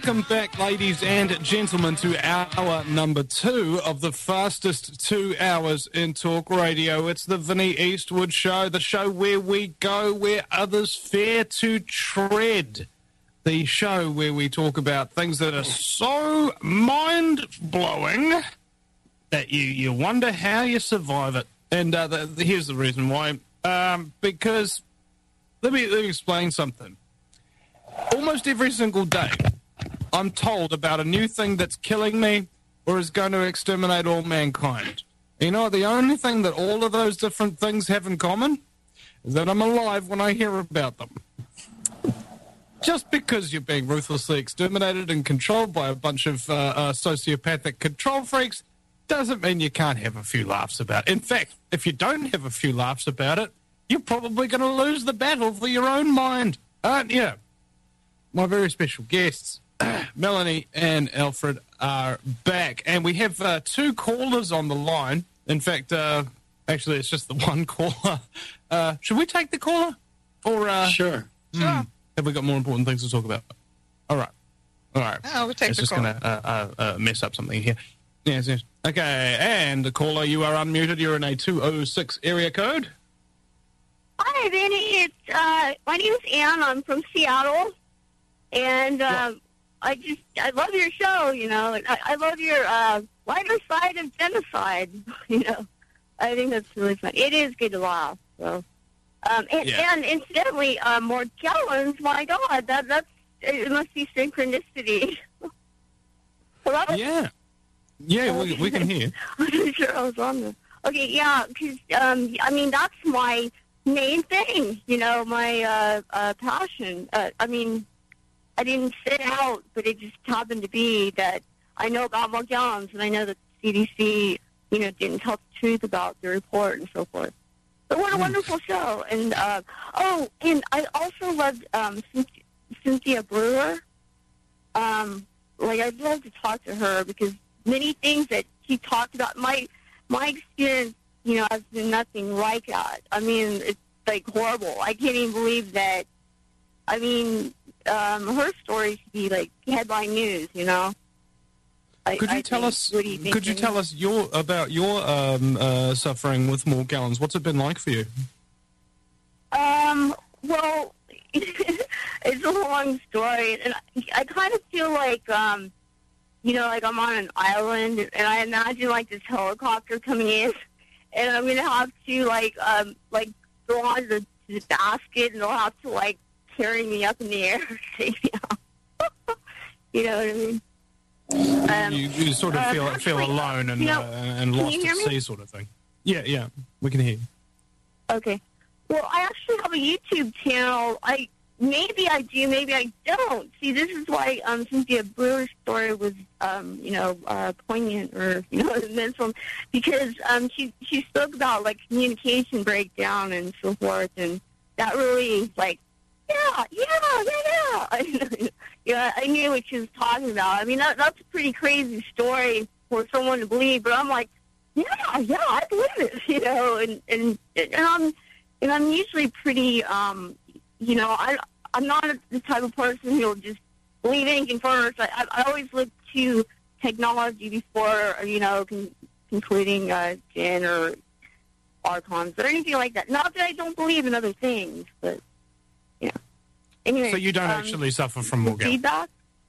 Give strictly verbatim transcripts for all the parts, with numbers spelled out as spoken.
Welcome back, ladies and gentlemen, to hour number two of the fastest two hours in talk radio. It's the Vinnie Eastwood Show, the show where we go where others fear to tread. The show where we talk about things that are so mind-blowing that you, you wonder how you survive it. And uh, the, the, here's the reason why. Um, because, let me, let me explain something. Almost every single day, I'm told about a new thing that's killing me or is going to exterminate all mankind. You know, the only thing that all of those different things have in common is that I'm alive when I hear about them. Just because you're being ruthlessly exterminated and controlled by a bunch of uh, uh, sociopathic control freaks doesn't mean you can't have a few laughs about it. In fact, if you don't have a few laughs about it, you're probably going to lose the battle for your own mind, aren't you? My very special guests, Melanie and Alfred, are back. And we have uh, two callers on the line. In fact, uh, actually, it's just the one caller. Uh, should we take the caller? Or uh, Sure. Sure. Hmm, have we got more important things to talk about? All right. All right. Oh, we'll take it's the just call. going to uh, uh, uh, mess up something here. Yes, yes. Okay, and the caller, you are unmuted. You're in a two oh six area code. Hi, Vinny. It's, uh, my name's Ann. I'm from Seattle. And uh, I just, I love your show, you know. Like, I, I love your uh, lighter side of genocide, you know. I think that's really fun. It is good to laugh, so. Um, and, Yeah. and incidentally, uh, Morgellons, my God, that that's it must be synchronicity. Hello? Yeah. Yeah, we, we can hear. I'm not sure I was on there. Okay, yeah, because, um, I mean, that's my main thing, you know, my uh, uh, passion. Uh, I mean, I didn't set out, but it just happened to be that I know about Morgellons, and I know that the C D C, you know, didn't tell the truth about the report and so forth. But what a wonderful show. And, uh, oh, and I also loved um, Cynthia, Cynthia Brewer. Um, like, I'd love to talk to her because many things that she talked about, my my experience, you know, has been nothing like that. I mean, it's, like, horrible. I can't even believe that, I mean, um, her story should be, like, headline news, you know? I, Could you I tell think, us? what do you think, Could you Vinny? tell us your about your um, uh, suffering with Morgellons? What's it been like for you? Um, well, it's a long story, and I, I kind of feel like, um, you know, like I'm on an island, and I imagine, like, this helicopter coming in, and I'm going to have to, like, um, like, go on the, the basket, and they'll have to, like, carry me up in the air and take me out. You know what I mean? Um, you, you sort of uh, feel feel actually, alone and you know, uh, and can lost you at hear me? sea, sort of thing. Yeah, yeah, we can hear you. Okay. Well, I actually have a YouTube channel. I maybe I do, maybe I don't. See, this is why um, Cynthia Brewer's story was, um, you know, uh, poignant or you know, mental, because um, she she spoke about like communication breakdown and so forth, and that really like, yeah, yeah, yeah, yeah. Yeah, I knew what she was talking about. I mean, that, that's a pretty crazy story for someone to believe, but I'm like, yeah, yeah, I believe it, you know, and and and I'm and I'm usually pretty, um, you know, I I'm not the type of person who'll just believe anything first. I I, I always look to technology before, you know, con- concluding uh, Jinn or archons or anything like that. Not that I don't believe in other things, but you know. Anyway, So you don't um, actually suffer from the Morgellons. feedback.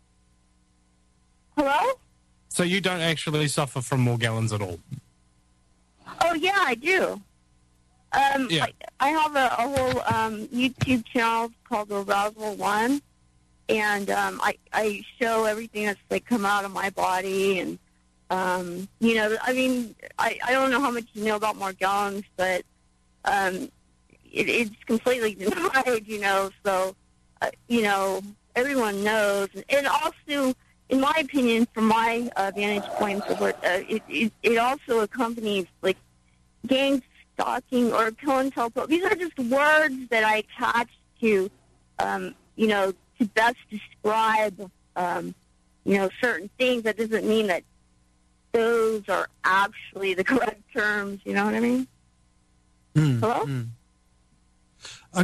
Hello? So you don't actually suffer from Morgellons at all. Oh, yeah, I do. Um, Yeah. I, I have a, a whole um, YouTube channel called Arousal One, and um, I, I show everything that's like come out of my body, and um, you know, I mean, I, I don't know how much you know about Morgellons, but um, it, it's completely denied, you know. So, uh, you know, everyone knows, and also, in my opinion, from my uh, vantage point, so forth, uh, it, it it also accompanies like gang stalking or kill and tell. These are just words that I attach to, um, you know, to best describe, um, you know, certain things. That doesn't mean that those are actually the correct terms. You know what I mean? Mm, Hello? mm. Okay.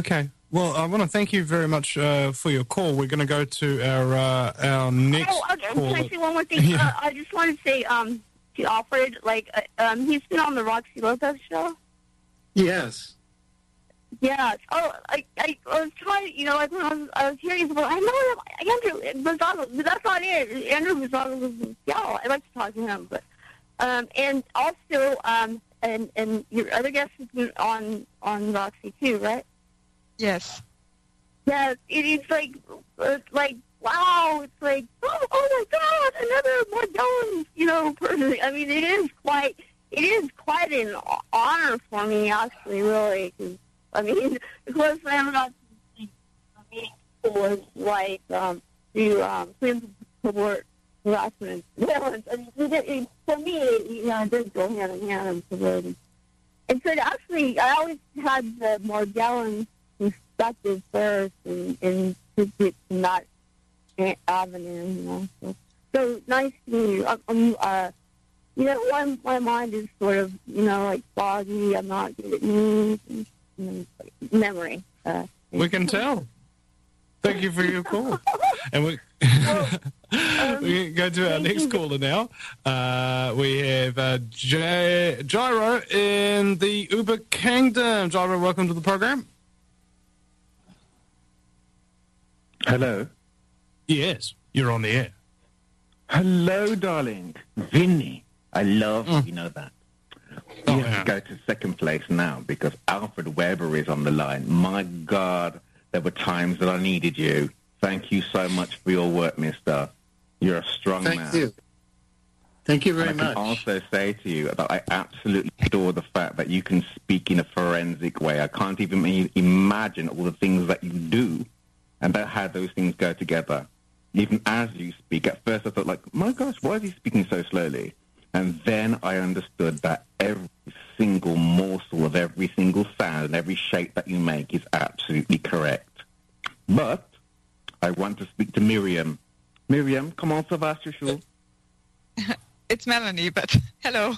Well, I want to thank you very much uh, for your call. We're going to go to our uh, our next Oh, okay. call. Can I say one more thing? Yeah. Uh, I just want to say um, to Alfred, like, uh, um, he's been on the Roxy Lopez show. Yes. Yeah. Oh, I, I, I was trying, you know, like when I was, I was hearing his voice, I know Andrew Bozzato, but that's not it. Andrew Bozzato was, yeah, I'd like to talk to him. But, um, and also, um, and, and your other guest has been on, on Roxy too, right? Yes. Yeah, it is like, uh, like, wow, it's like, oh, oh my God, another Morgellons, you know, person. I mean, it is quite, it is quite an honor for me, actually, really, because, I mean, the closest I ever got to meeting people was, like, um, to, um, Friends of Support Harassment. I mean, it, it, for me, it, you know, it does go hand in hand in civility. And so, actually, I always had the Morgellons perspective first, and, and to get to not avenue, you know. So, so nice to meet you. I'm, I'm, uh, you know, my, my mind is sort of, you know, like foggy. I'm not good at names and, you know, memory. Uh, We can tell. Thank you for your call. And we, um, we go to our next caller now. Uh, we have uh, J- Gyro in the Uber Kingdom. Gyro, welcome to the program. Hello. Yes, you're on the air. Hello, darling. Vinny. I love Mm. you know that. Oh, You have yeah. to go to second place now because Alfred Weber is on the line. My God, there were times that I needed you. Thank you so much for your work, mister. You're a strong Thank man. you. Thank you very And I much. can also say to you that I absolutely adore the fact that you can speak in a forensic way. I can't even i- imagine all the things that you do and about how those things go together. Even as you speak, at first I thought, like, my gosh, why is he speaking so slowly? And then I understood that every single morsel of every single sound and every shape that you make is absolutely correct. But I want to speak to Miriam. Miriam, comment ça va, chouchou? It's Melanie, but hello.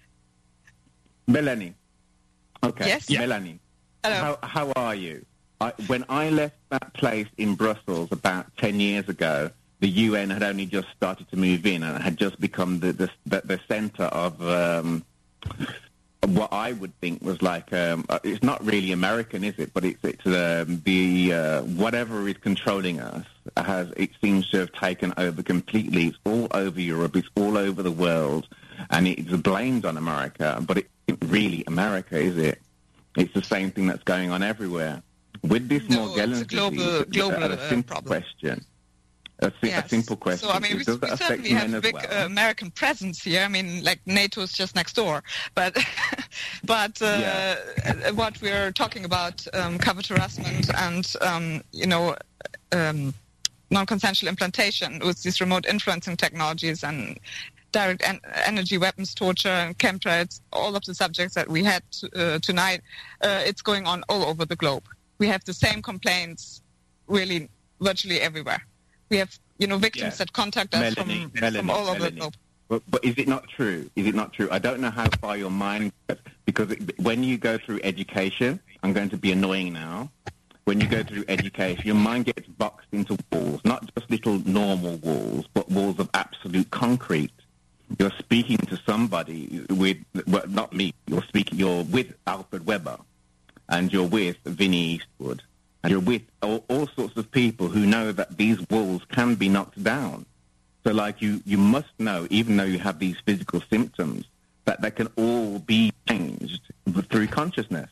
Melanie. Okay. Yes? Yeah. Melanie. Hello. How, how are you? I, when I left that place in Brussels about ten years ago, the U N had only just started to move in and had just become the the, the, the center of um, what I would think was like, um, it's not really American, is it? But it's, it's um, the, uh, whatever is controlling us, has it seems to have taken over completely. It's all over Europe, it's all over the world, and it's blamed on America, but it isn't really America, is it? It's the same thing that's going on everywhere. With this No, Morgellons it's a global- disease, global, a uh, simple problem. question. A, si- Yes. a simple question. So, I mean, we, Does that we affect certainly have men a as big well? uh, American presence here. I mean, like NATO's just next door. But but uh, Yeah. what we're talking about, um, covert harassment and, um, you know, um, non-consensual implantation with these remote influencing technologies and direct en- energy weapons, torture, and chemtrails, all of the subjects that we had uh, tonight, uh, it's going on all over the globe. We have the same complaints really virtually everywhere. We have, you know, victims Yeah. that contact us Melanie, from, Melanie, from all over the Melanie. globe. But, but is it not true? Is it not true? I don't know how far your mind goes, because it, when you go through education, I'm going to be annoying now. When you go through education, your mind gets boxed into walls, not just little normal walls, but walls of absolute concrete. You're speaking to somebody with, well, not me, you're speaking, you're with Alfred Weber, and you're with Vinnie Eastwood, and you're with all, all sorts of people who know that these walls can be knocked down. So, like, you, you must know, even though you have these physical symptoms, that they can all be changed through consciousness.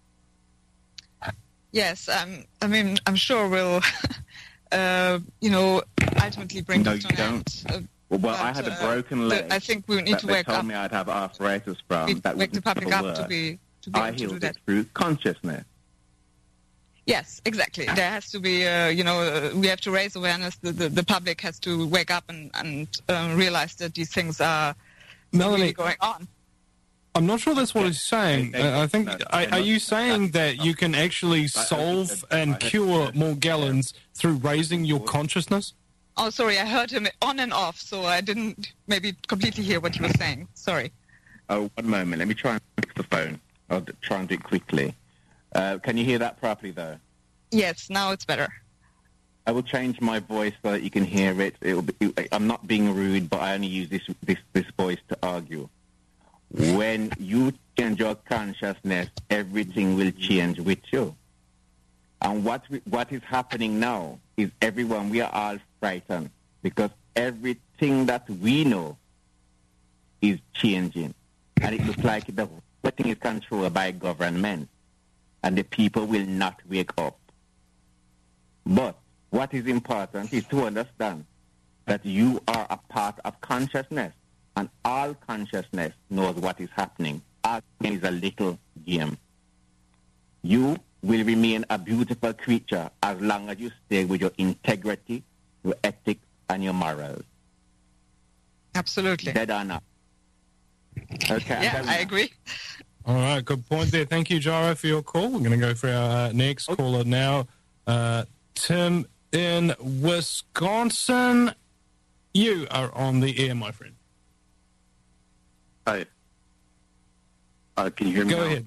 Yes, um, I mean, I'm sure we'll, uh, you know, ultimately bring No, this to you an don't. end. Uh, Well, I but, had a uh, broken the- leg I think we need that to they wake told up, me I'd have arthritis from. we- that wake the wouldn't public still up to work. be to be I able to do healed that. it through consciousness. Yes, exactly. There has to be, uh, you know, uh, we have to raise awareness. The, the, the public has to wake up and, and um, realize that these things are Melanie, really going on. I'm not sure that's what he's saying. They- they- Uh, I think, no, are, they're are not- you saying that's- that you can actually I- I- solve I- and I- cure I- Morgellons through raising your consciousness? Oh, sorry, I heard him on and off, so I didn't maybe completely hear what he was saying. Sorry. Oh, one moment. Let me try and fix the phone. I'll d- try and do it quickly. Uh, can you hear that properly, though? Yes, now it's better. I will change my voice so that you can hear it. It'll be, I'm not being rude, but I only use this, this, this voice to argue. When you change your consciousness, everything will change with you. And what we, what is happening now is everyone, we are all frightened because everything that we know is changing. And it looks like the whole thing is controlled by government. And the people will not wake up. But what is important is to understand that you are a part of consciousness. And all consciousness knows what is happening. All is a little game. You will remain a beautiful creature as long as you stay with your integrity, your ethics, and your morals. Absolutely. Dead or not. Okay. Yeah, I agree. All right, good point there. Thank you, Gyro, for your call. We're going to go for our uh, next okay. caller now. Uh, Tim in Wisconsin. You are on the air, my friend. Hi. Uh, can you hear me Go now? ahead.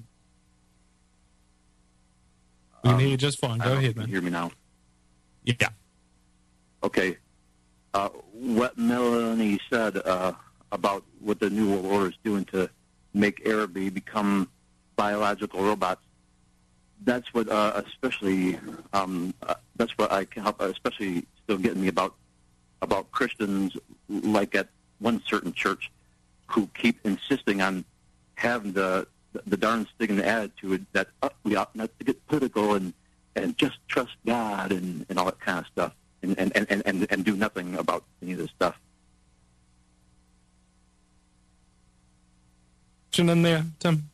We can um, hear you just fine. Go ahead, man. Can you hear me now? Yeah. Okay. Uh, what Melanie said uh, about what the New World Order is doing to make Araby become biological robots, that's what uh, especially, um, uh, that's what I can help, especially still getting me about, about Christians like at one certain church who keep insisting on having the the darn sticking attitude that uh, we ought not to get political and, and just trust God and, and all that kind of stuff and, and, and, and, and do nothing about any of this stuff. In there, Tim?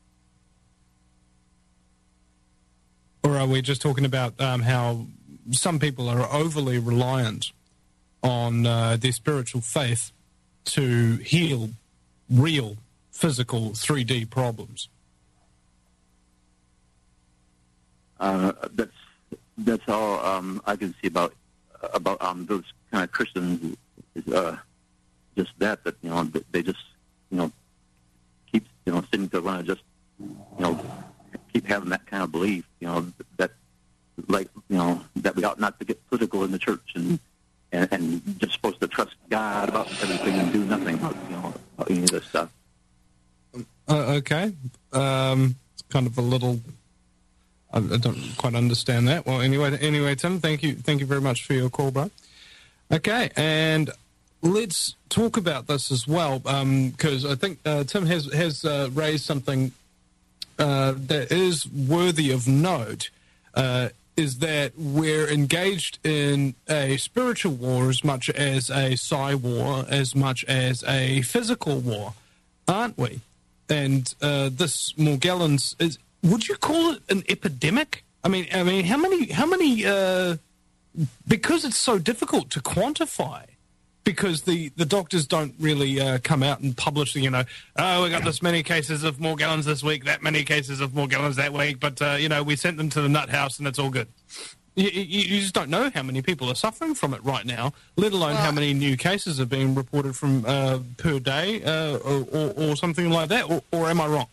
Or are we just talking about um, how some people are overly reliant on uh, their spiritual faith to heal real physical three D problems? Uh, that's that's all um, I can see about about um, those kind of Christians. Is uh, just that that you know they just you know keep you know sitting to want to just you know keep having that kind of belief. You know that like you know that we ought not to get political in the church and and, and just supposed to trust God about everything and do nothing about you know about any of this stuff. Uh, okay. Um, it's kind of a little... I, I don't quite understand that. Well, anyway, anyway, Tim, thank you thank you very much for your call, bro. Okay, and let's talk about this as well, because um, I think uh, Tim has, has uh, raised something uh, that is worthy of note, uh, is that we're engaged in a spiritual war as much as a psi war, as much as a physical war, aren't we? And uh, this Morgellons is, would you call it an epidemic? I mean, I mean, how many, how many, uh, because it's so difficult to quantify, because the, the doctors don't really uh, come out and publish, you know, oh, we got this many cases of Morgellons this week, that many cases of Morgellons that week, but, uh, you know, we sent them to the nut house and it's all good. You, you, you just don't know how many people are suffering from it right now, let alone how many new cases are being reported from uh, per day uh, or, or, or something like that, or, or am I wrong?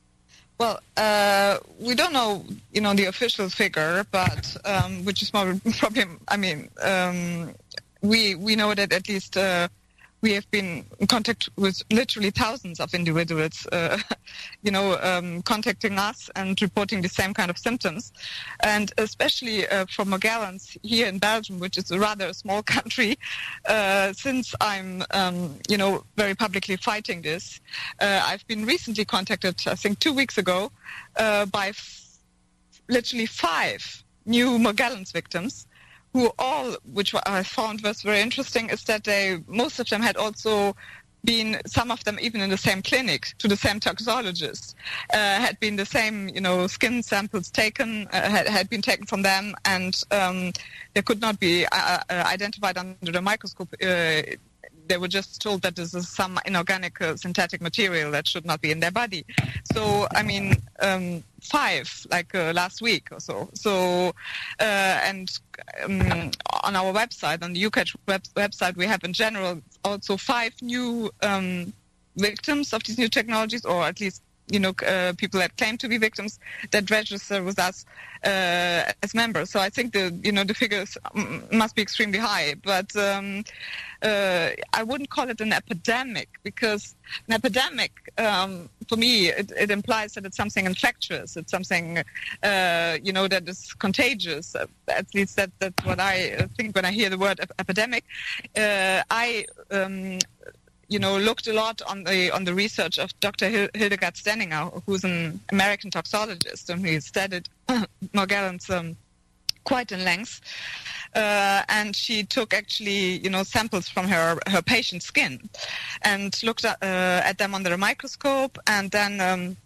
Well, uh, we don't know, you know, the official figure, but um, which is more problem. I mean, um, we we know that at least uh, we have been in contact with literally thousands of individuals, uh, you know, um, contacting us and reporting the same kind of symptoms. And especially uh, for Morgellons here in Belgium, which is a rather small country, uh, since I'm, um, you know, very publicly fighting this, uh, I've been recently contacted, I think two weeks ago, uh, by f- literally five new Morgellons victims, who all, which I found was very interesting, is that they, most of them had also been, some of them even in the same clinic, to the same toxologist, uh, had been the same, you know, skin samples taken, uh, had, had been taken from them, and um, they could not be uh, uh, identified under the microscope. Uh, they were just told that this is some inorganic uh, synthetic material that should not be in their body. So, I mean, um, five, like uh, last week or so. So, uh, and um, on our website, on the U C A T web- website, we have in general also five new um, victims of these new technologies, or at least you know, uh, people that claim to be victims that register with us uh, as members. So I think the, you know, the figures must be extremely high. But um, uh, I wouldn't call it an epidemic, because an epidemic, um, for me, it, it implies that it's something infectious. It's something, uh, you know, that is contagious. At least that, that's what I think when I hear the word ep- epidemic. Uh, I... Um, you know, looked a lot on the on the research of Doctor Hildegard Stenninger, who's an American toxologist, and he studied Morgellons um, quite in length. Uh, and she took actually, you know, samples from her, her patient's skin and looked at, uh, at them under a microscope, and then um,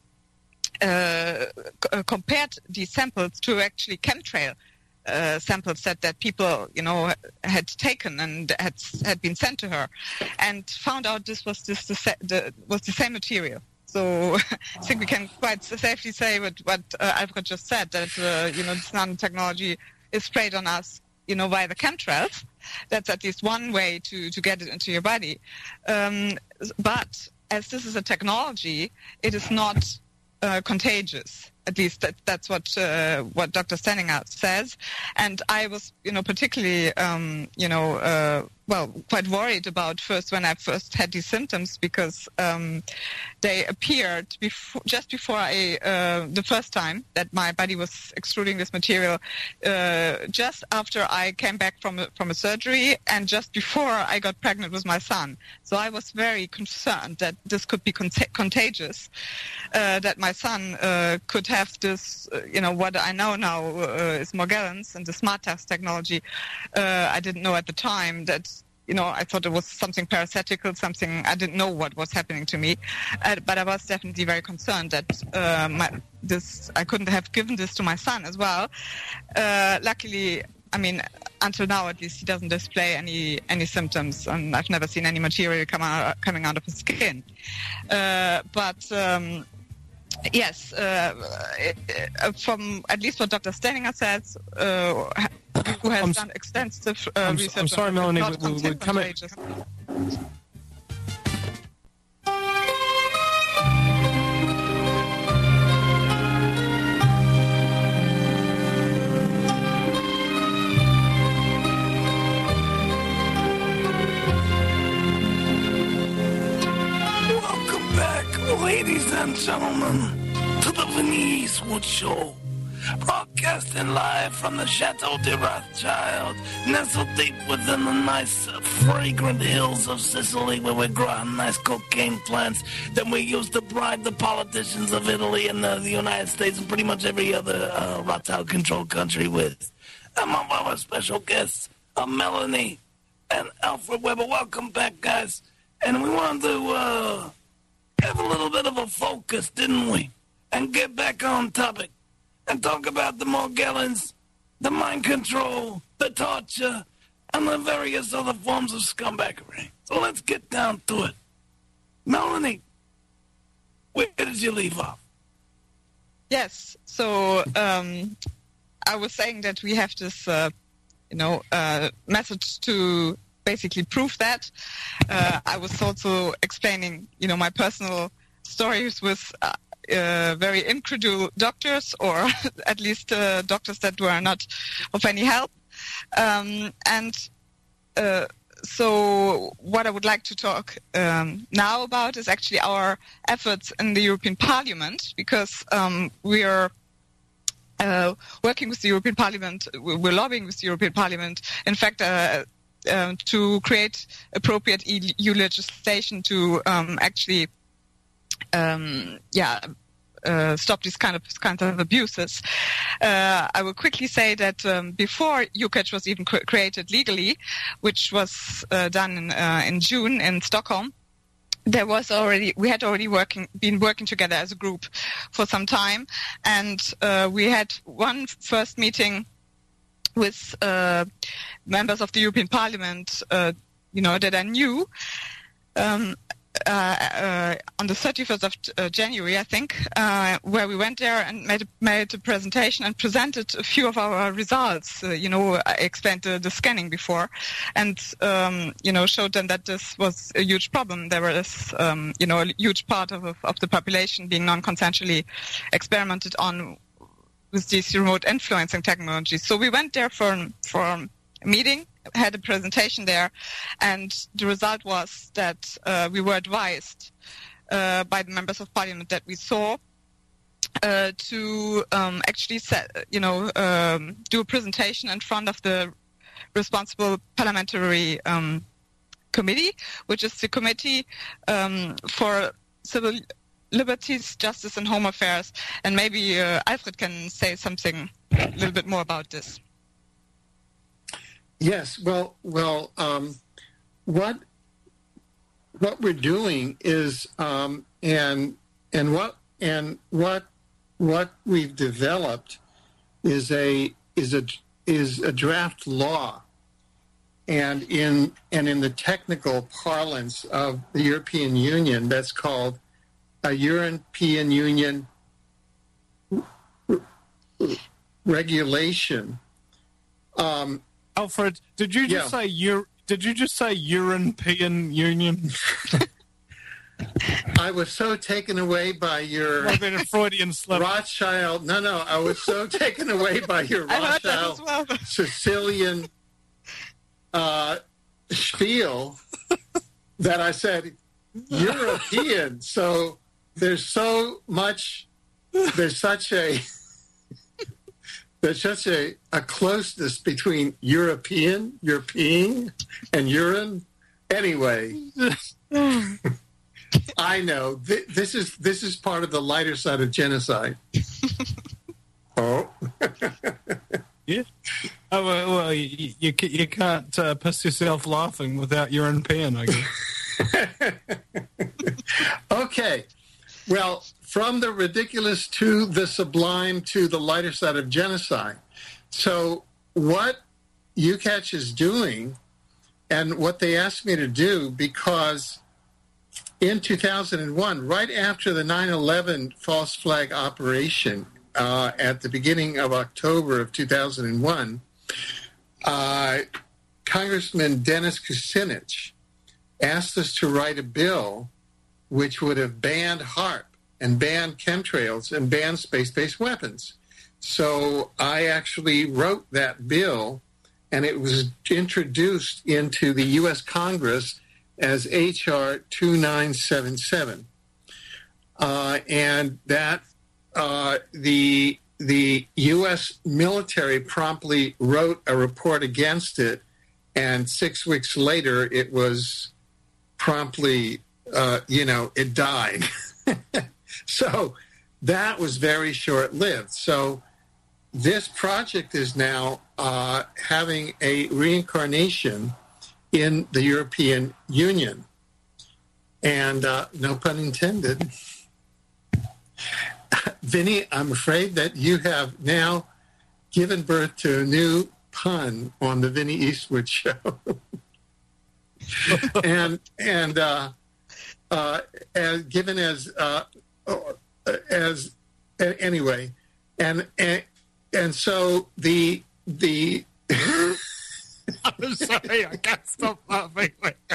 uh, c- compared these samples to actually chemtrail Uh, samples that, that people, you know, had taken and had had been sent to her, and found out this was this the, the was the same material. So I think we can quite safely say what what uh, Alfred just said, that uh, you know, this nanotechnology is sprayed on us, you know, via the chemtrails. That's at least one way to to get it into your body. Um, but as this is a technology, it is not uh, contagious. At least that, that's what uh, what Doctor Stenninger says, and I was, you know, particularly, um, you know, uh, well, quite worried about first when I first had these symptoms, because um, they appeared before, just before I uh, the first time that my body was extruding this material, uh, just after I came back from a, from a surgery, and just before I got pregnant with my son. So I was very concerned that this could be cont- contagious, uh, that my son uh, could have this, uh, you know, what I know now uh, is Morgellons and the smart test technology. Uh, I didn't know at the time that, you know, I thought it was something parasitical, something, I didn't know what was happening to me. Uh, but I was definitely very concerned that uh, my, this, I couldn't have given this to my son as well. Uh, luckily, I mean, until now at least, he doesn't display any any symptoms, and I've never seen any material come out, coming out of his skin. Uh, but... Um, Yes, uh, uh, from at least what Doctor Stenninger says, uh, who has I'm, done extensive uh, I'm, research. I'm sorry, on Melanie, not we, we're coming. Welcome back, ladies and gentlemen, to the Vinny Eastwood Show, broadcasting live from the Chateau de Rothschild, nestled deep within the nice, uh, fragrant hills of Sicily, where we're growing nice cocaine plants that we use to bribe the politicians of Italy and uh, the United States and pretty much every other uh, Rothschild-controlled country with. Among our special guests are Melanie and Alfred Weber. Welcome back, guys. And we wanted to uh, have a little bit of a focus, didn't we? And get back on topic and talk about the Morgellons, the mind control, the torture, and the various other forms of scumbaggery. So let's get down to it. Melanie, where did you leave off? Yes, so um, I was saying that we have this, uh, you know, uh, method to basically prove that. Uh, I was also explaining, you know, my personal stories with uh, uh, very incredulous doctors, or at least uh, doctors that were not of any help. Um, and uh, so what I would like to talk um, now about is actually our efforts in the European Parliament, because um, we are uh, working with the European Parliament, we're lobbying with the European Parliament, in fact, uh, uh, to create appropriate E U legislation to um, actually um, yeah, Uh, stop these kind of kind of abuses. Uh, I will quickly say that um, before U K A C was even cr- created legally, which was uh, done in, uh, in June in Stockholm, there was already we had already working been working together as a group for some time, and uh, we had one first meeting with uh, members of the European Parliament, uh, you know, that I knew. Um, uh, uh, on the thirty-first of uh, January, I think, uh, where we went there and made a, made a presentation and presented a few of our results. Uh, you know, I explained the, the scanning before, and um, you know, showed them that this was a huge problem. There was, um, you know, a huge part of of the population being non-consensually experimented on with these remote influencing technologies. So we went there for for a meeting, had a presentation there, and the result was that uh, we were advised uh, by the members of parliament that we saw uh, to um, actually set, you know, um, do a presentation in front of the responsible parliamentary um, committee, which is the Committee um, for Civil Liberties, Justice and Home Affairs, and maybe uh, Alfred can say something a little bit more about this. Yes, well, well, um, what what we're doing is, um, and and what and what what we've developed is a is a is a draft law, and in and in the technical parlance of the European Union, that's called a European Union regulation. Um, Alfred, did you just Yeah. say Euro- Did you just say European Union? I was so taken away by your I've been a Freudian slip. Rothschild. No, no, I was so taken away by your I heard that Rothschild as well. Sicilian uh, spiel that I said European. So there's so much. There's such a. There's such a, a closeness between European, European, and urine. Anyway, I know Th- this is this is part of the lighter side of genocide. Oh, Yeah. Oh, well, well you, you, you can't uh, piss yourself laughing without European, I guess. okay. Well, from the ridiculous to the sublime to the lighter side of genocide. So what U CATCH is doing and what they asked me to do, because in two thousand one, right after the nine eleven false flag operation uh, at the beginning of October of two thousand one, uh, Congressman Dennis Kucinich asked us to write a bill which would have banned HAARP and banned chemtrails and banned space-based weapons. So I actually wrote that bill, and it was introduced into the U S Congress as H R twenty-nine seventy-seven. Uh, and that uh, the, the U S military promptly wrote a report against it, and six weeks later it was promptly Uh, you know, it died. So that was very short-lived. So this project is now uh, having a reincarnation in the European Union. And uh, no pun intended. Vinny, I'm afraid that you have now given birth to a new pun on the Vinny Eastwood Show. and, and, uh, Uh, as given as uh, as uh, anyway, and and and so the the. I'm sorry, I can't stop laughing.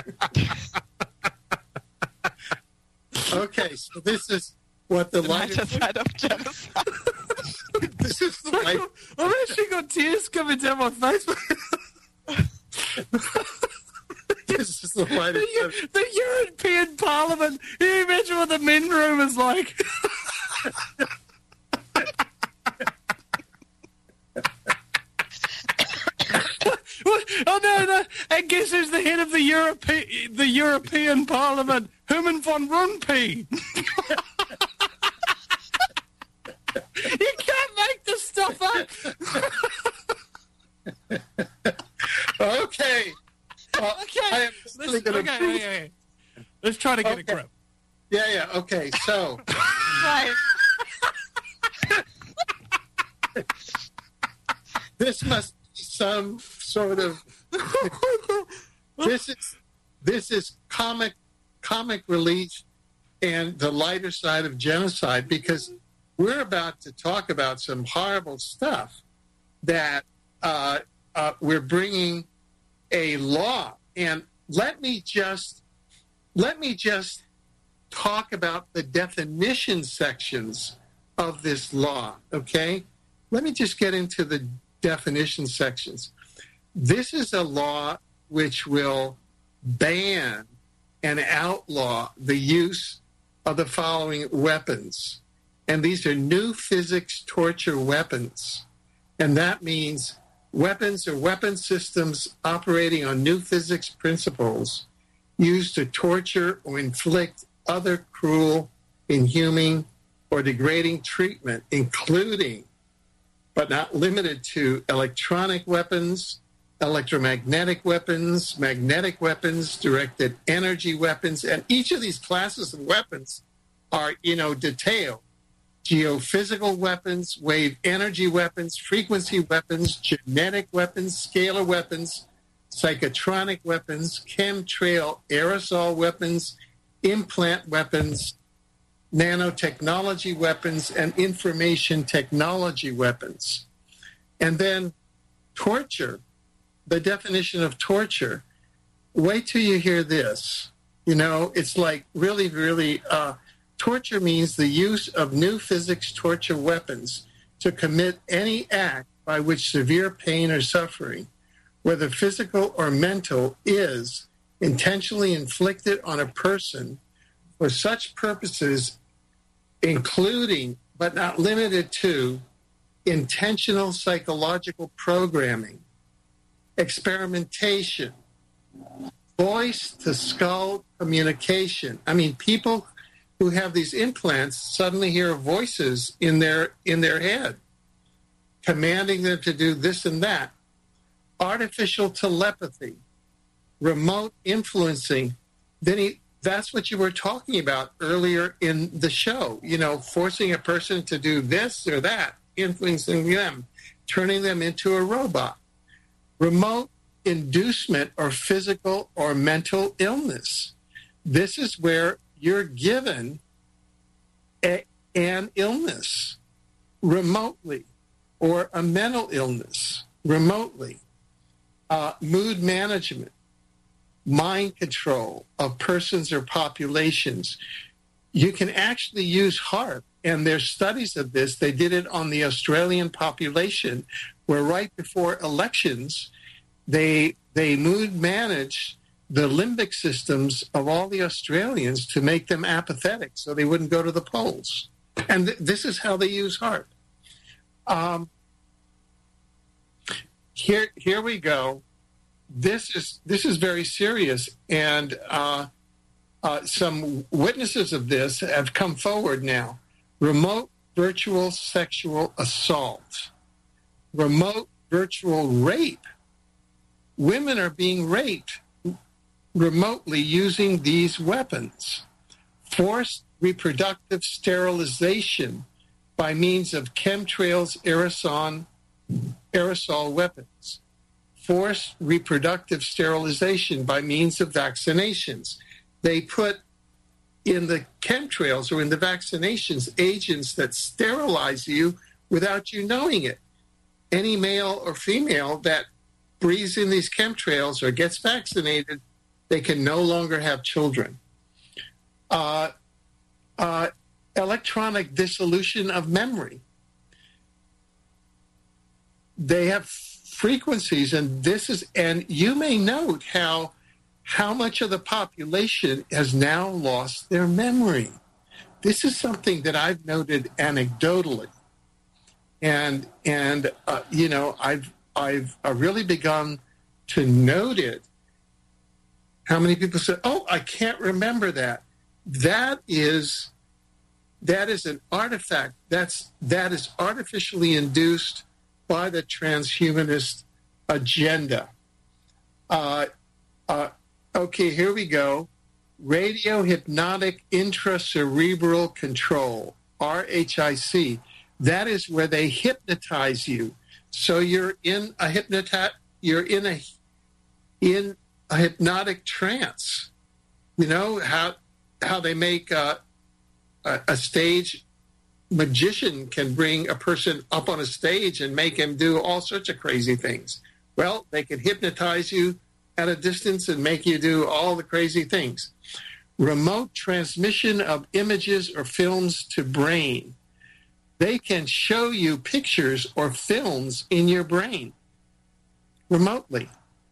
Okay, so this is what the, The lighter lighter side of genocide. This is the light. I've actually got tears coming down my face. This is the lighter. The, the European Parliament. Can you imagine what the men room is like? Oh no, no! And guess who's the head of the European the European Parliament? Herman von Rompuy. You can't make this stuff up. Okay. Uh, Okay, I am let's, really gonna okay, prove- okay, okay. Let's try to get Okay. a grip. Yeah, yeah. Okay, so Right. this must be some sort of. This is this is comic comic relief and the lighter side of genocide, because we're about to talk about some horrible stuff that uh, uh, we're bringing a law. And let me just let me just talk about the definition sections of this law, okay? Let me just get into the definition sections. This is a law which will ban and outlaw the use of the following weapons. And these are new physics torture weapons. And that means weapons or weapon systems operating on new physics principles used to torture or inflict other cruel, inhuman, or degrading treatment, including, but not limited to, electronic weapons, electromagnetic weapons, magnetic weapons, directed energy weapons. And each of these classes of weapons are, you know, detailed. Geophysical weapons, wave energy weapons, frequency weapons, genetic weapons, scalar weapons, psychotronic weapons, chemtrail aerosol weapons, implant weapons, nanotechnology weapons, and information technology weapons. And then torture, the definition of torture. Wait till you hear this. You know, it's like really, really, uh, torture means the use of new physics torture weapons to commit any act by which severe pain or suffering, whether physical or mental, is intentionally inflicted on a person for such purposes, including, but not limited to, intentional psychological programming, experimentation, voice-to-skull communication. I mean, people who have these implants suddenly hear voices in their in their head, commanding them to do this and that. Artificial telepathy, remote influencing. Then he, that's what you were talking about earlier in the show. You know, forcing a person to do this or that, influencing them, turning them into a robot. Remote inducement or physical or mental illness. This is where you're given a, an illness remotely, or a mental illness remotely. Uh, mood management, mind control of persons or populations. You can actually use HAARP, and there's studies of this. They did it on the Australian population, where right before elections, they they mood managed the limbic systems of all the Australians to make them apathetic so they wouldn't go to the polls. And th- this is how they use HAARP. Um, here, here we go. This is this is very serious, and uh, uh, some witnesses of this have come forward now. Remote virtual sexual assault, remote virtual rape. Women are being raped remotely using these weapons. Forced reproductive sterilization by means of chemtrails, aerosol, aerosol weapons. Forced reproductive sterilization by means of vaccinations. They put in the chemtrails or in the vaccinations agents that sterilize you without you knowing it. Any male or female that breathes in these chemtrails or gets vaccinated, they can no longer have children. Uh, uh, electronic dissolution of memory. They have frequencies, and this is, and you may note how how much of the population has now lost their memory. This is something that I've noted anecdotally, and and uh, you know I've I've uh, really begun to note it. How many people say, "Oh, I can't remember that." That is that is an artifact. That's that is artificially induced by the transhumanist agenda. Uh, uh, okay, here we go. Radio hypnotic intracerebral control, R H I C. That is where they hypnotize you. So you're in a hypnoti- You're in a in a hypnotic trance. You know, how how they make uh, a, a stage magician can bring a person up on a stage and make him do all sorts of crazy things. Well, they can hypnotize you at a distance and make you do all the crazy things. Remote transmission of images or films to brain. They can show you pictures or films in your brain remotely.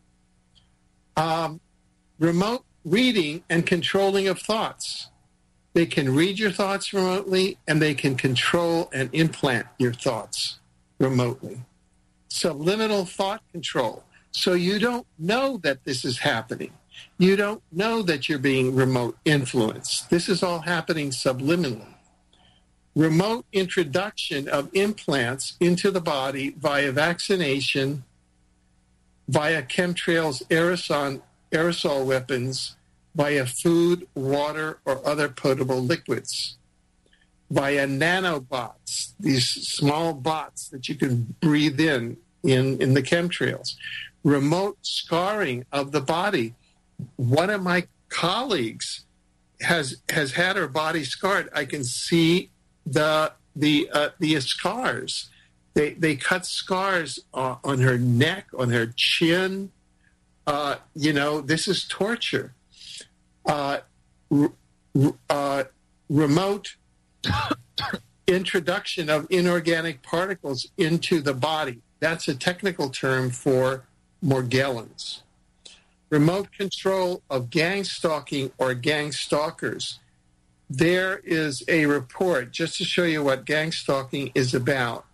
Um, remote reading and controlling of thoughts. They can read your thoughts remotely, and they can control and implant your thoughts remotely. Subliminal thought control. So you don't know that this is happening. You don't know that you're being remote influenced. This is all happening subliminally. Remote introduction of implants into the body via vaccination, via chemtrails, aerosol, aerosol weapons, via food, water, or other potable liquids, via nanobots, these small bots that you can breathe in in, in the chemtrails. Remote scarring of the body. One of my colleagues has has had her body scarred. I can see the the uh, the scars. They they cut scars uh, on her neck, on her chin. Uh, you know, this is torture. Uh, uh, remote introduction of inorganic particles into the body. That's a technical term for Morgellons. Remote control of gang stalking or gang stalkers. There is a report, just to show you what gang stalking is about.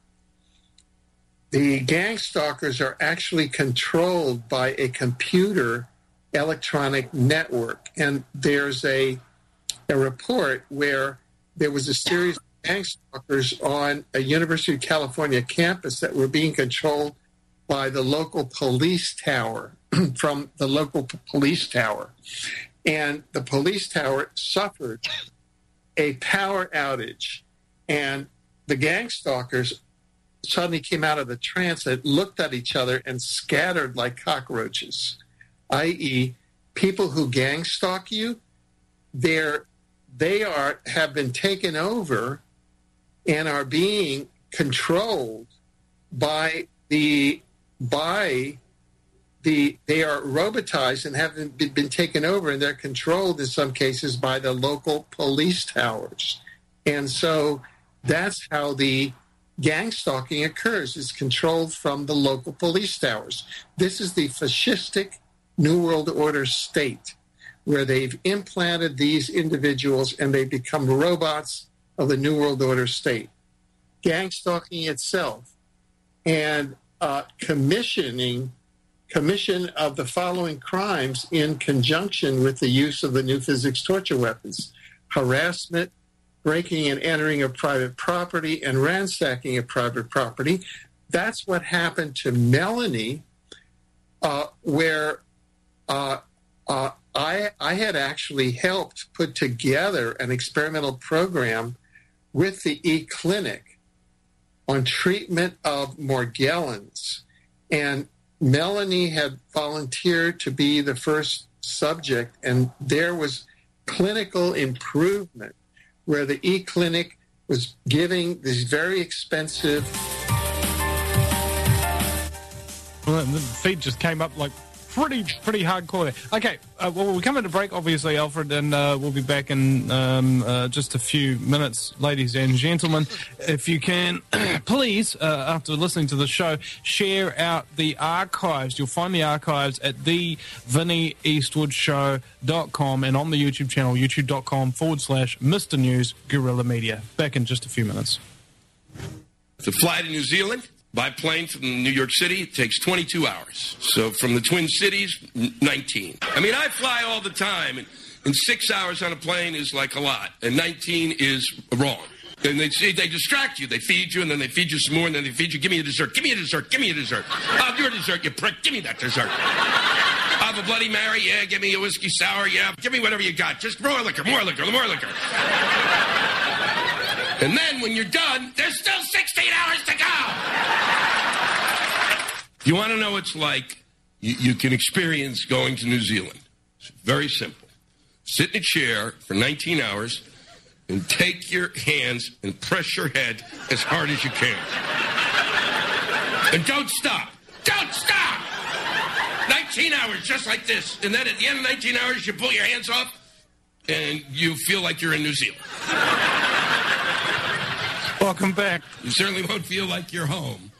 The gang stalkers are actually controlled by a computer electronic network. And there's a, a report where there was a series of gang stalkers on a University of California campus that were being controlled by the local police tower, from the local p- police tower. And the police tower suffered a power outage. And the gang stalkers suddenly came out of the trance and looked at each other and scattered like cockroaches, that is, people who gang stalk you, they're, they are have been taken over and are being controlled by the by the they are robotized and have been, been taken over, and they're controlled in some cases by the local police towers. And so that's how the gang stalking occurs. It's controlled from the local police towers. This is the fascistic New World Order state, where they've implanted these individuals and they become robots of the New World Order state. Gang stalking itself and uh, commissioning commission of the following crimes in conjunction with the use of the new physics torture weapons: harassment, breaking and entering of private property, and ransacking of private property. That's what happened to Melanie, uh, where uh, uh, I, I had actually helped put together an experimental program with the E-Clinic on treatment of Morgellons. And Melanie had volunteered to be the first subject, and there was clinical improvement where the E-Clinic was giving these very expensive... Well, the feed just came up like pretty, pretty hardcore there. Okay, uh, well, we're coming to break, obviously, Alfred, and uh, we'll be back in um, uh, just a few minutes, ladies and gentlemen. If you can, please, uh, after listening to the show, share out the archives. You'll find the archives at the vinnie eastwood show dot com and on the YouTube channel, youtube.com forward slash Mr. News Guerrilla Media. Back in just a few minutes. To fly to New Zealand by plane from New York City, it takes twenty-two hours. So from the Twin Cities, nineteen. I mean, I fly all the time, and, and six hours on a plane is like a lot, and nineteen is wrong. And they see, they distract you. They feed you, and then they feed you some more, and then they feed you. Give me a dessert. Give me a dessert. Give me a dessert. Oh, your dessert, you prick. Give me that dessert. Have a Bloody Mary. Yeah, give me a whiskey sour. Yeah, give me whatever you got. Just more liquor, more liquor, more liquor. And then when you're done, there's still sixteen hours to go. You want to know what it's like? You, you can experience going to New Zealand. It's very simple. sit in a chair for nineteen hours and take your hands and press your head as hard as you can. And don't stop. Don't stop! nineteen hours, just like this. And then at the end of nineteen hours, you pull your hands off, and you feel like you're in New Zealand. Welcome back. You certainly won't feel like you're home.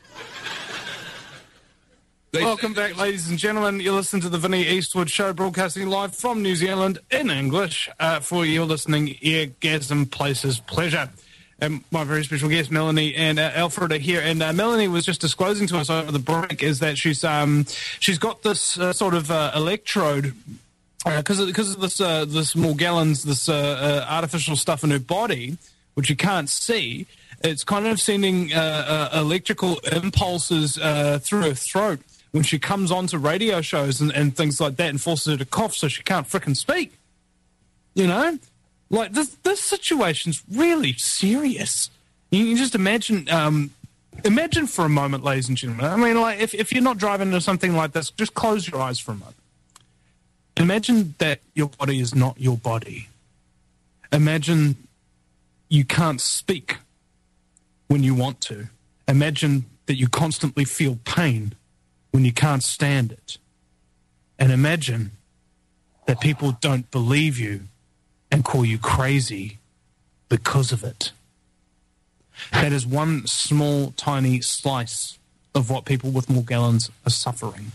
They Welcome back, ladies and gentlemen. You listen to the Vinnie Eastwood Show, broadcasting live from New Zealand in English uh, for your listening eargasm places pleasure. And my very special guest, Melanie and uh, Alfred, are here. And uh, Melanie was just disclosing to us over the break is that she's um she's got this uh, sort of uh, electrode because uh, of, because of this uh, this Morgellons, this uh, uh, artificial stuff in her body, which you can't see. It's kind of sending uh, uh, electrical impulses uh, through her throat when she comes onto radio shows and, and things like that, and forces her to cough so she can't frickin' speak. You know? Like, this this situation's really serious. You can just imagine, um, imagine for a moment, ladies and gentlemen. I mean, like, if, if you're not driving into something like this, just close your eyes for a moment. Imagine that your body is not your body. Imagine you can't speak when you want to. Imagine that you constantly feel pain when you can't stand it. And imagine that people don't believe you and call you crazy because of it. That is one small, tiny slice of what people with Morgellons are suffering.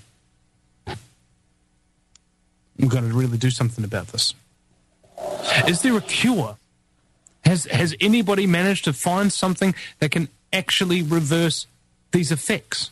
We've got to really do something about this. Is there a cure? Has has anybody managed to find something that can actually reverse these effects?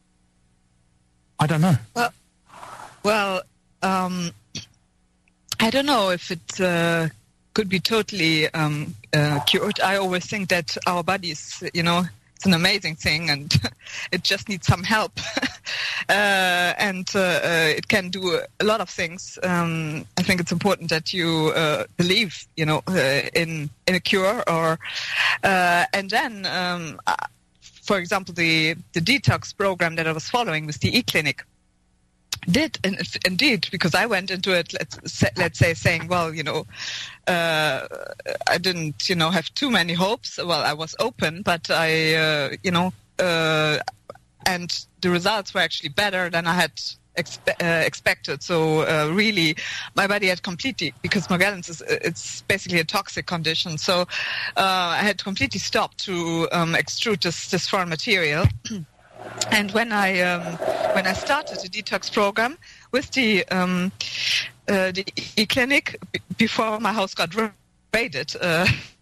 I don't know. Well, well um, I don't know if it uh, could be totally um, uh, cured. I always think that our bodies, you know, it's an amazing thing, and it just needs some help. uh, and uh, uh, it can do a lot of things. Um, I think it's important that you uh, believe, you know, uh, in in a cure, or uh, and then. Um, For example, the, the detox program that I was following with the e-clinic did in, indeed, because I went into it, let's say, let's say saying, well, you know, uh, I didn't, you know, have too many hopes. Well, I was open, but I, uh, you know, uh, and the results were actually better than I had Expe- uh, expected. So uh, really, my body had completely, because Morgellons is it's basically a toxic condition. So uh, I had completely stopped to um, extrude this this foreign material. And when I um, when I started the detox program with the um, uh, the e-clinic b- before my house got raided, uh,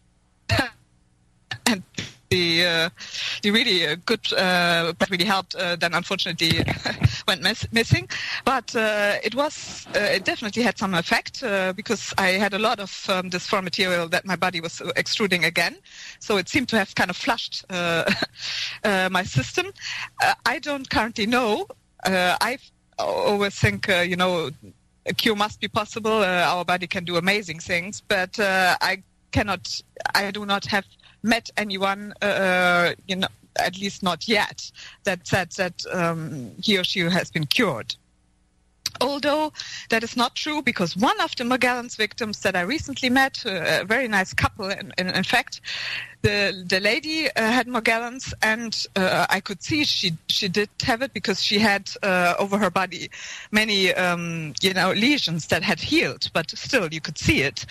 and the uh, the really uh, good uh, that really helped. Uh, then unfortunately went miss- missing, but uh, it was uh, it definitely had some effect uh, because I had a lot of um, this foreign material that my body was extruding again. So it seemed to have kind of flushed uh, uh, my system. Uh, I don't currently know. Uh, I always think uh, you know a cure must be possible. Uh, our body can do amazing things, but uh, I cannot. I do not have met anyone, uh, you know, at least not yet, that said that um, he or she has been cured. Although that is not true, because one of the Morgellons victims that I recently met, uh, a very nice couple, in, in, in fact, the the lady uh, had Morgellons, and uh, I could see she she did have it because she had uh, over her body many um, you know lesions that had healed, but still you could see it.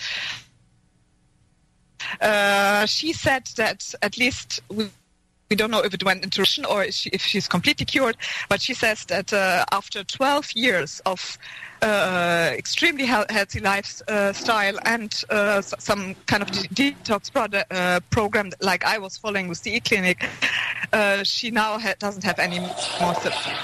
Uh, she said that at least we, we don't know if it went into remission or if, she, if she's completely cured, but she says that uh, after twelve years of uh, extremely he- healthy lifestyle and uh, some kind of de- detox product, uh, program like I was following with the e-clinic, uh, she now ha- doesn't have any more symptoms.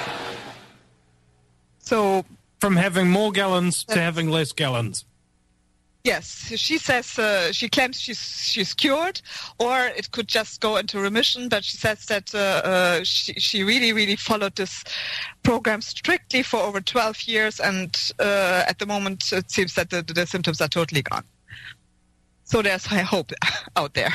So, from having more gallons to having less gallons. Yes, she says uh, she claims she's she's cured, or it could just go into remission. But she says that uh, uh, she she really really followed this program strictly for over twelve years, and uh, at the moment it seems that the, the symptoms are totally gone. So there's high hope out there.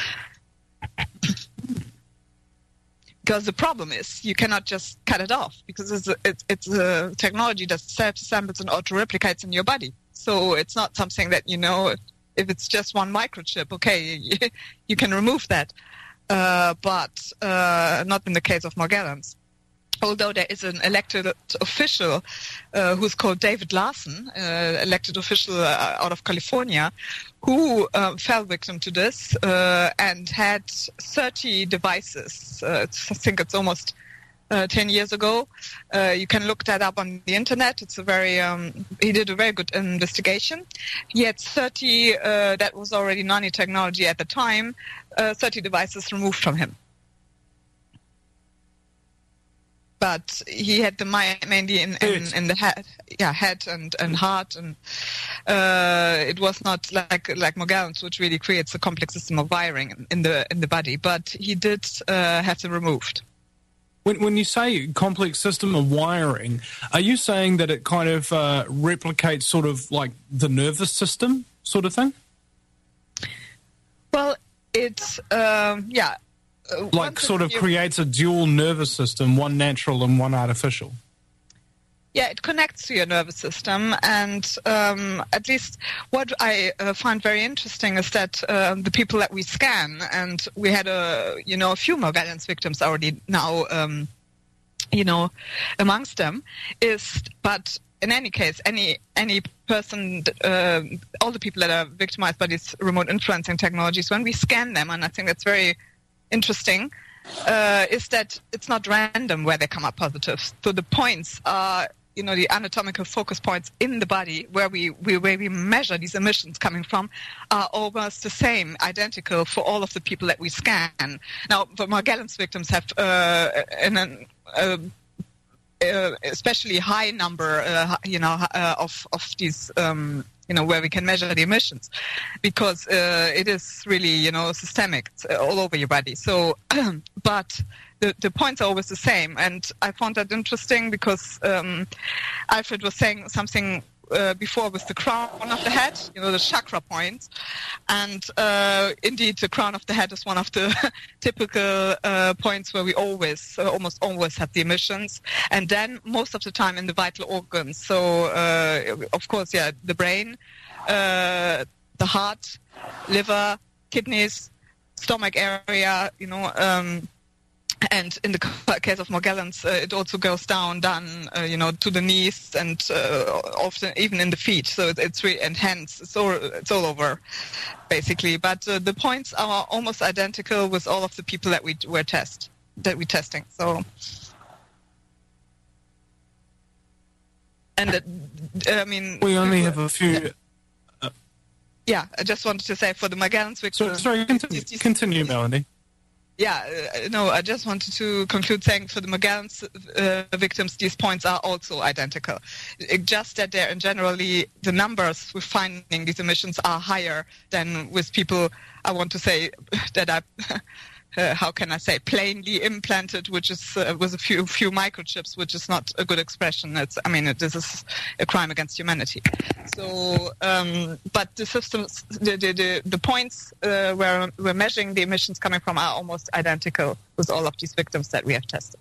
Because the problem is you cannot just cut it off, because it's a, it's, it's a technology that self-assembles and auto-replicates in your body. So it's not something that, you know, if it's just one microchip, okay, you, you can remove that. Uh, but uh, not in the case of Morgellons. Although there is an elected official uh, who's called David Larson, uh, elected official uh, out of California, who uh, fell victim to this uh, and had thirty devices. Uh, I think it's almost uh, ten years ago. Uh, you can look that up on the internet. It's a very um, he did a very good investigation. He had thirty. Uh, that was already nanotechnology at the time. Uh, thirty devices removed from him. But he had the mainly in, in, in the head, yeah, head and, and heart, and uh, it was not like like Morgellons, which really creates a complex system of wiring in the in the body. But he did uh, have them removed. When when you say complex system of wiring, are you saying that it kind of uh, replicates sort of like the nervous system sort of thing? Well, it's um, yeah. Uh, like sort of creates a dual nervous system, one natural and one artificial. Yeah, it connects to your nervous system, and um, at least what I uh, find very interesting is that uh, the people that we scan, and we had a you know a few Morgellons victims already now, um, you know, amongst them, is but in any case, any any person, uh, all the people that are victimized by these remote influencing technologies, when we scan them, and I think that's very interesting, uh, is that it's not random where they come up positive. So the points are, you know, the anatomical focus points in the body where we, we where we measure these emissions coming from are almost the same, identical for all of the people that we scan. Now, the Morgellons victims have uh, an, an uh, uh, especially high number, uh, you know, uh, of of these. Um, you know, where we can measure the emissions, because uh, it is really, you know, systemic. It's all over your body. So, but the, the points are always the same. And I found that interesting because um, Alfred was saying something uh, before with the crown of the head, you know, the chakra points. And uh, indeed, the crown of the head is one of the typical uh, points where we always, uh, almost always have the emissions. And then most of the time in the vital organs. So, uh, of course, yeah, the brain, uh, the heart, liver, kidneys, stomach area, you know, um, and in the case of Morgellons, uh, it also goes down, down, uh, you know, to the knees and uh, often even in the feet. So it's really, and hands, it's all, it's all over, basically. But uh, the points are almost identical with all of the people that we were test that we're testing. So, and uh, I mean, we only have a few. Uh, yeah, I just wanted to say for the Morgellons victims. So, sorry, continue, continue, Melanie. Yeah, uh, no, I just wanted to conclude saying for the Morgellons uh, victims, these points are also identical. It, just that they're generally, the numbers we're finding these emissions are higher than with people, I want to say, that are, uh, how can I say, plainly implanted, which is uh, with a few few microchips, which is not a good expression. It's, I mean, it, this is a crime against humanity. So, um, but the systems, the the, the, the points uh, where we're measuring the emissions coming from are almost identical with all of these victims that we have tested.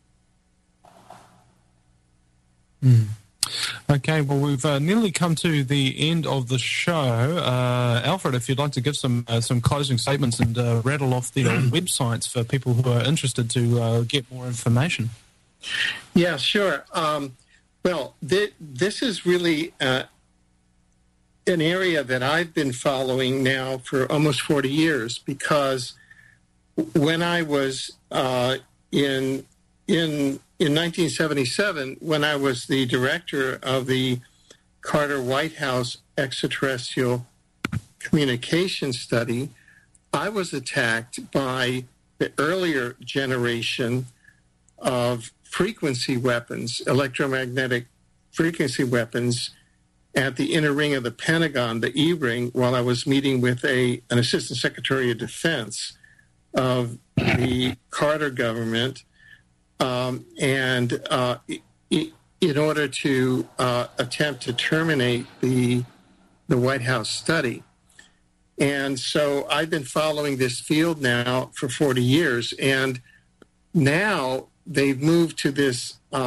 Mm. Okay, well, we've uh, nearly come to the end of the show. Uh, Alfred, if you'd like to give some uh, some closing statements and uh, rattle off the uh, websites for people who are interested to uh, get more information. Yeah, sure. Um, well, th- this is really uh, an area that I've been following now for almost forty years, because when I was uh, in in in nineteen seventy-seven, when I was the director of the Carter White House Extraterrestrial Communication Study, I was attacked by the earlier generation of frequency weapons, electromagnetic frequency weapons, at the inner ring of the Pentagon, the E-ring, while I was meeting with a an Assistant Secretary of Defense of the Carter government, um, and uh, in order to uh, attempt to terminate the the White House study. And so I've been following this field now for forty years, and now they've moved to this uh,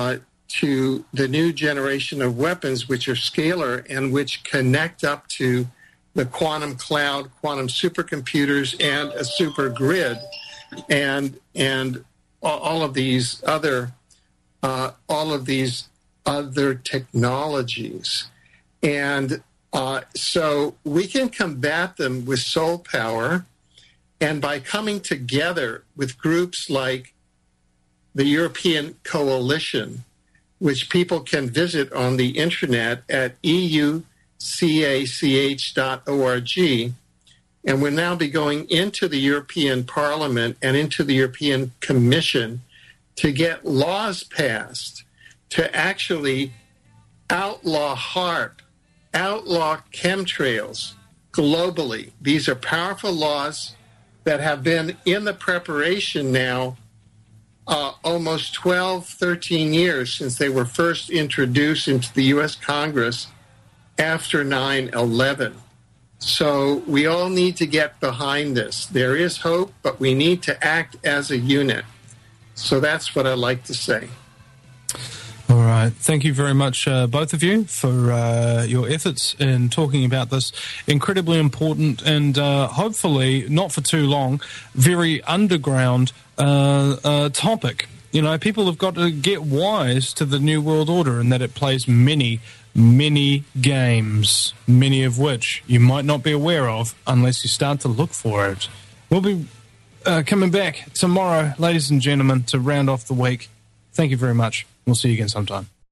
to the new generation of weapons, which are scalar and which connect up to the quantum cloud, quantum supercomputers, and a super grid, and and all of these other uh, all of these other technologies, and uh, so we can combat them with soul power, and by coming together with groups like the European Coalition, which people can visit on the internet at E U C A C H dot org. And we'll now be going into the European Parliament and into the European Commission to get laws passed to actually outlaw HAARP, outlaw chemtrails globally. These are powerful laws that have been in the preparation now uh, almost twelve, thirteen years since they were first introduced into the U S Congress after nine eleven. So we all need to get behind this. There is hope, but we need to act as a unit. So that's what I like to say. All right. Thank you very much, uh, both of you, for uh, your efforts in talking about this incredibly important and uh, hopefully not for too long, very underground uh, uh, topic. You know, people have got to get wise to the New World Order and that it plays many, many games, many of which you might not be aware of unless you start to look for it. We'll be uh, coming back tomorrow, ladies and gentlemen, to round off the week. Thank you very much. We'll see you again sometime.